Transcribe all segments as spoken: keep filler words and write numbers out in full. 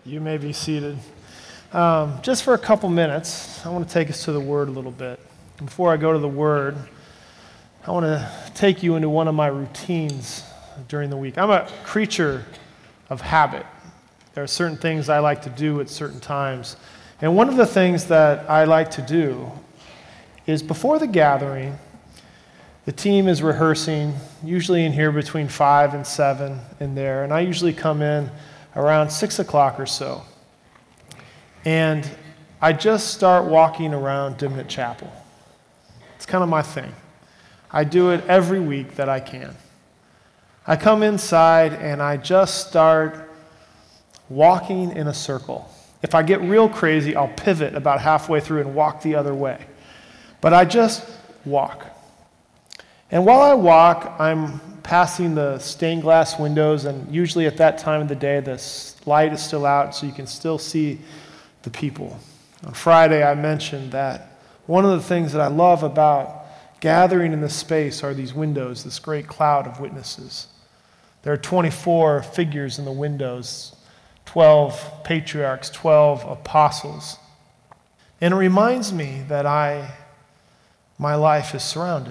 You may be seated. Um, just for a couple minutes, I want to take us to the Word a little bit. Before I go to the Word, I want to take you into one of my routines during the week. I'm a creature of habit. There are certain things I like to do at certain times. And one of the things that I like to do is before the gathering, the team is rehearsing, usually in here between five and seven in there, and I usually come in around six o'clock or so. And I just start walking around Dimnett Chapel. It's kind of my thing. I do it every week that I can. I come inside and I just start walking in a circle. If I get real crazy, I'll pivot about halfway through and walk the other way. But I just walk. And while I walk, I'm passing the stained glass windows, and usually at that time of the day, the light is still out, so you can still see the people. On Friday, I mentioned that one of the things that I love about gathering in this space are these windows, this great cloud of witnesses. There are twenty-four figures in the windows, twelve patriarchs, twelve apostles. And it reminds me that I, my life is surrounded.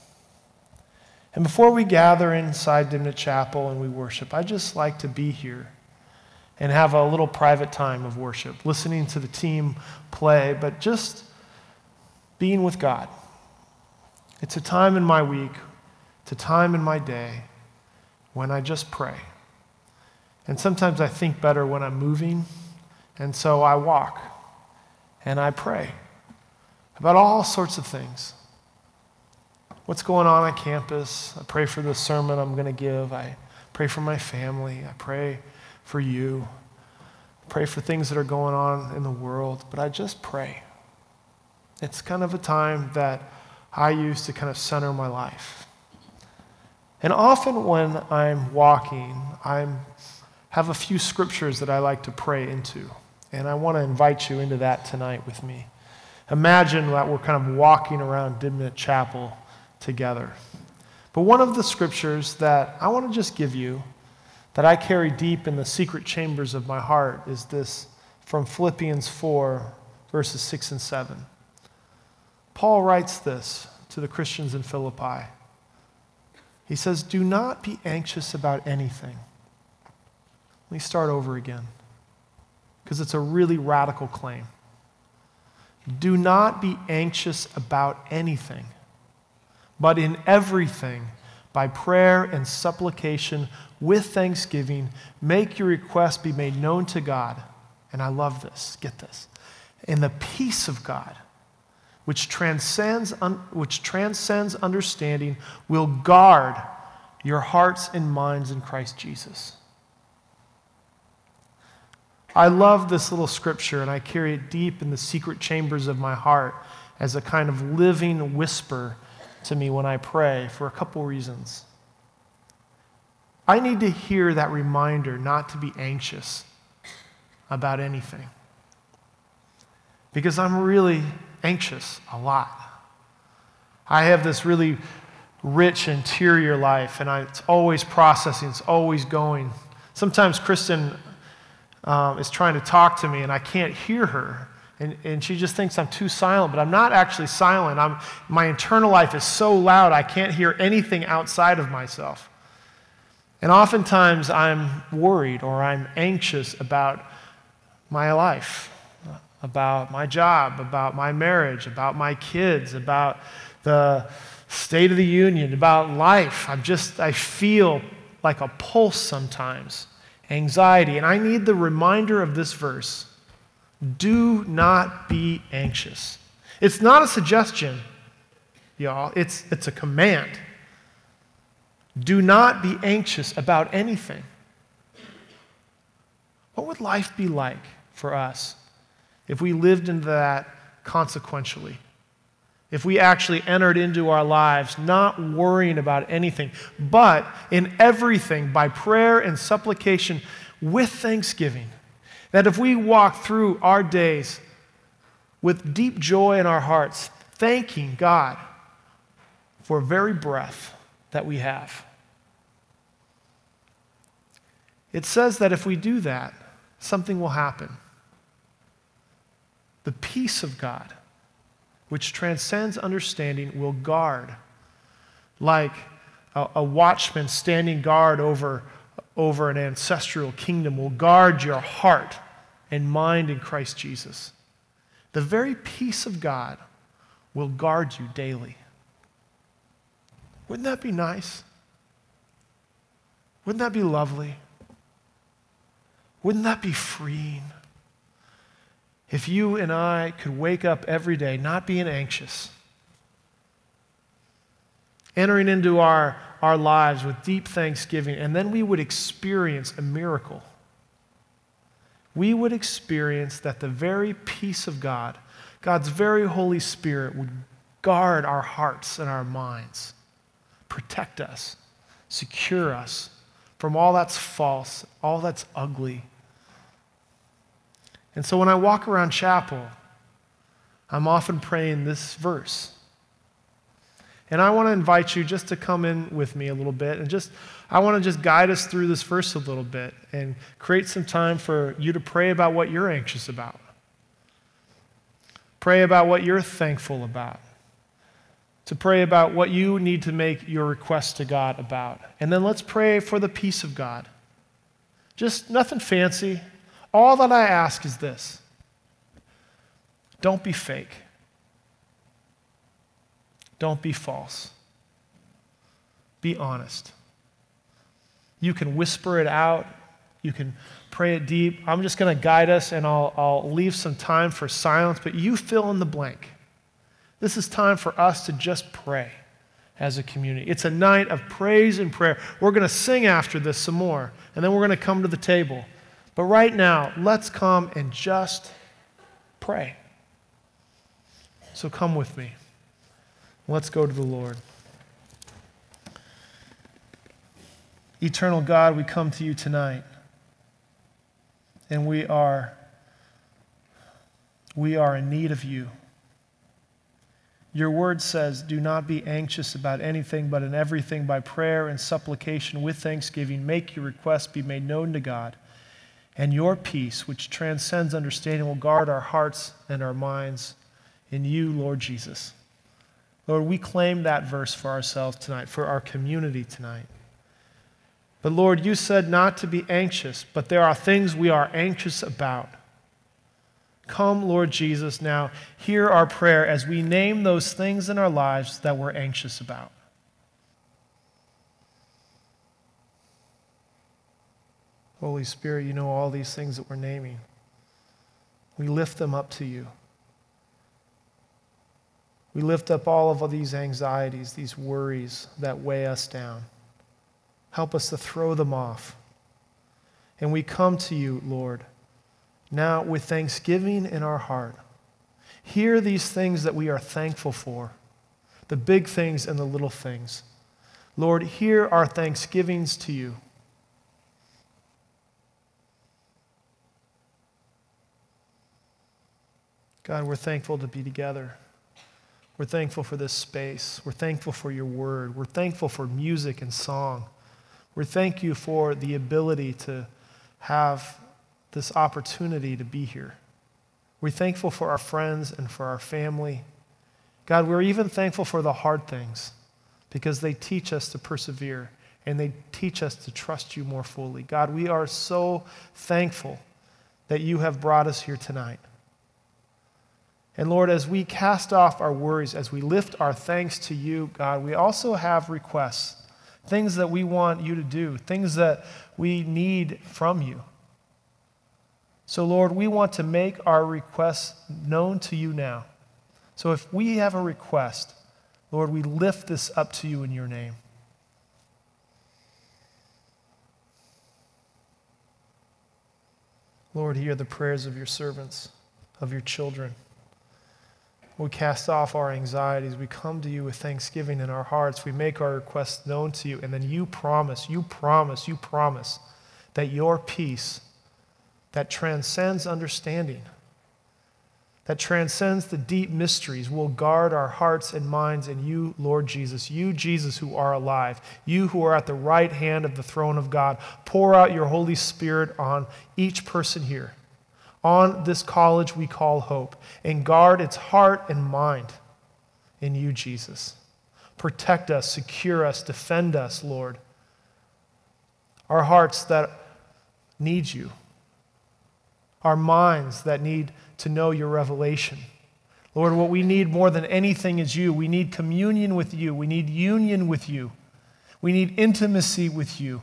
And before we gather inside Dimnett Chapel and we worship, I just like to be here and have a little private time of worship, listening to the team play, but just being with God. It's a time in my week, it's a time in my day when I just pray. And sometimes I think better when I'm moving, and so I walk and I pray about all sorts of things. What's going on on campus? I pray for the sermon I'm going to give. I pray for my family. I pray for you. I pray for things that are going on in the world. But I just pray. It's kind of a time that I use to kind of center my life. And often when I'm walking, I have a few scriptures that I like to pray into. And I want to invite you into that tonight with me. Imagine that we're kind of walking around Dimnett Chapel together. But one of the scriptures that I want to just give you, that I carry deep in the secret chambers of my heart, is this from Philippians four, verses six and seven. Paul writes this to the Christians in Philippi. He says, "Do not be anxious about anything." Let me start over again, because it's a really radical claim. Do not be anxious about anything, but in everything, by prayer and supplication, with thanksgiving, make your requests be made known to God. And I love this, get this. And the peace of God, which transcends, un, which transcends understanding, will guard your hearts and minds in Christ Jesus. I love this little scripture, and I carry it deep in the secret chambers of my heart as a kind of living whisper to me when I pray for a couple reasons. I need to hear that reminder not to be anxious about anything, because I'm really anxious a lot. I have this really rich interior life, and I, it's always processing, it's always going. Sometimes Kristen um, is trying to talk to me, and I can't hear her. And, and she just thinks I'm too silent, but I'm not actually silent. I'm, my internal life is so loud, I can't hear anything outside of myself. And oftentimes I'm worried or I'm anxious about my life, about my job, about my marriage, about my kids, about the state of the union, about life. I'm just, I feel like a pulse sometimes, anxiety. And I need the reminder of this verse. Do not be anxious. It's not a suggestion, y'all. It's, it's a command. Do not be anxious about anything. What would life be like for us if we lived into that consequentially? If we actually entered into our lives not worrying about anything, but in everything by prayer and supplication with thanksgiving. That if we walk through our days with deep joy in our hearts, thanking God for very breath that we have. It says that if we do that, something will happen. The peace of God, which transcends understanding, will guard, like a, a watchman standing guard over, over an ancestral kingdom, will guard your heart and mind in Christ Jesus. The very peace of God will guard you daily. Wouldn't that be nice? Wouldn't that be lovely? Wouldn't that be freeing? If you and I could wake up every day not being anxious, entering into our, our lives with deep thanksgiving, and then we would experience a miracle. We would experience that the very peace of God, God's very Holy Spirit, would guard our hearts and our minds, protect us, secure us from all that's false, all that's ugly. And so when I walk around chapel, I'm often praying this verse. And I want to invite you just to come in with me a little bit and just, I want to just guide us through this verse a little bit and create some time for you to pray about what you're anxious about. Pray about what you're thankful about. To pray about what you need to make your request to God about. And then let's pray for the peace of God. Just nothing fancy. All that I ask is this: don't be fake. Don't be false. Be honest. You can whisper it out. You can pray it deep. I'm just going to guide us, and I'll, I'll leave some time for silence, but you fill in the blank. This is time for us to just pray as a community. It's a night of praise and prayer. We're going to sing after this some more, and then we're going to come to the table. But right now, let's come and just pray. So come with me. Let's go to the Lord. Eternal God, we come to you tonight, and we are, we are in need of you. Your word says, do not be anxious about anything, but in everything by prayer and supplication with thanksgiving, make your requests be made known to God. And your peace, which transcends understanding, will guard our hearts and our minds in you, Lord Jesus. Lord, we claim that verse for ourselves tonight, for our community tonight. But Lord, you said not to be anxious, but there are things we are anxious about. Come, Lord Jesus, now hear our prayer as we name those things in our lives that we're anxious about. Holy Spirit, you know all these things that we're naming. We lift them up to you. We lift up all of these anxieties, these worries that weigh us down. Help us to throw them off. And we come to you, Lord, now with thanksgiving in our heart. Hear these things that we are thankful for, the big things and the little things. Lord, hear our thanksgivings to you. God, we're thankful to be together. We're thankful for this space. We're thankful for your word. We're thankful for music and song. We thank you for the ability to have this opportunity to be here. We're thankful for our friends and for our family. God, we're even thankful for the hard things because they teach us to persevere and they teach us to trust you more fully. God, we are so thankful that you have brought us here tonight. And Lord, as we cast off our worries, as we lift our thanks to you, God, we also have requests, things that we want you to do, things that we need from you. So Lord, we want to make our requests known to you now. So if we have a request, Lord, we lift this up to you in your name. Lord, hear the prayers of your servants, of your children. We cast off our anxieties. We come to you with thanksgiving in our hearts. We make our requests known to you. And then you promise, you promise, you promise that your peace that transcends understanding, that transcends the deep mysteries will guard our hearts and minds in you, Lord Jesus. You, Jesus, who are alive. You who are at the right hand of the throne of God. Pour out your Holy Spirit on each person here, on this college we call Hope, and guard its heart and mind in you, Jesus. Protect us, secure us, defend us, Lord. Our hearts that need you. Our minds that need to know your revelation. Lord, what we need more than anything is you. We need communion with you. We need union with you. We need intimacy with you.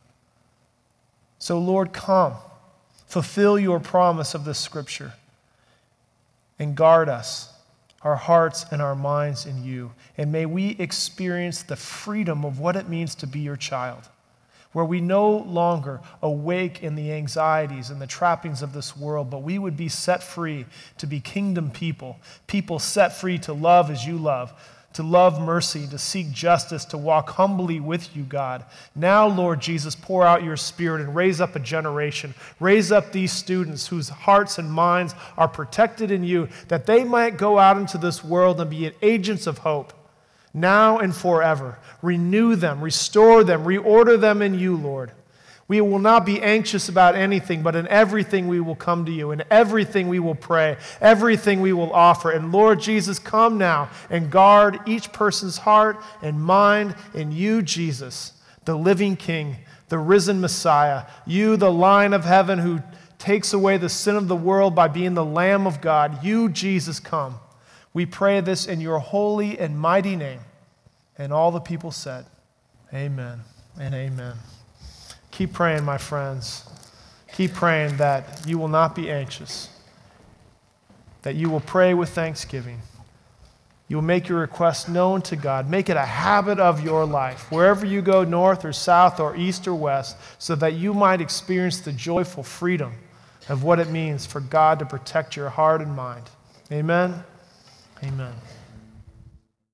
So, Lord, come. Fulfill your promise of this scripture. And guard us, our hearts and our minds in you. And may we experience the freedom of what it means to be your child, where we no longer awake in the anxieties and the trappings of this world, but we would be set free to be kingdom people, people set free to love as you love, to love mercy, to seek justice, to walk humbly with you, God. Now, Lord Jesus, pour out your Spirit and raise up a generation. Raise up these students whose hearts and minds are protected in you, that they might go out into this world and be agents of hope, now and forever. Renew them, restore them, reorder them in you, Lord. We will not be anxious about anything, but in everything we will come to you. In everything we will pray. Everything we will offer. And Lord Jesus, come now and guard each person's heart and mind in you, Jesus, the living King, the risen Messiah. You, the Lion of heaven who takes away the sin of the world by being the Lamb of God. You, Jesus, come. We pray this in your holy and mighty name. And all the people said, amen and amen. Keep praying, my friends. Keep praying that you will not be anxious, that you will pray with thanksgiving. You will make your request known to God. Make it a habit of your life, wherever you go, north or south or east or west, so that you might experience the joyful freedom of what it means for God to protect your heart and mind. Amen. Amen.